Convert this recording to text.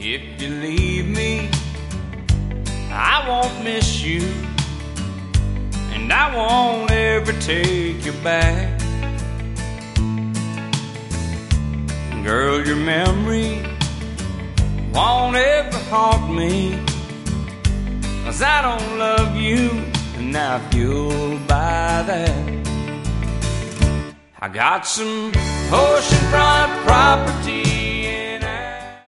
If you leave me, I won't miss you, and I won't ever take you back. Girl, your memory won't ever haunt me, 'cause I don't love you, and I feel by that. I got some oceanfront property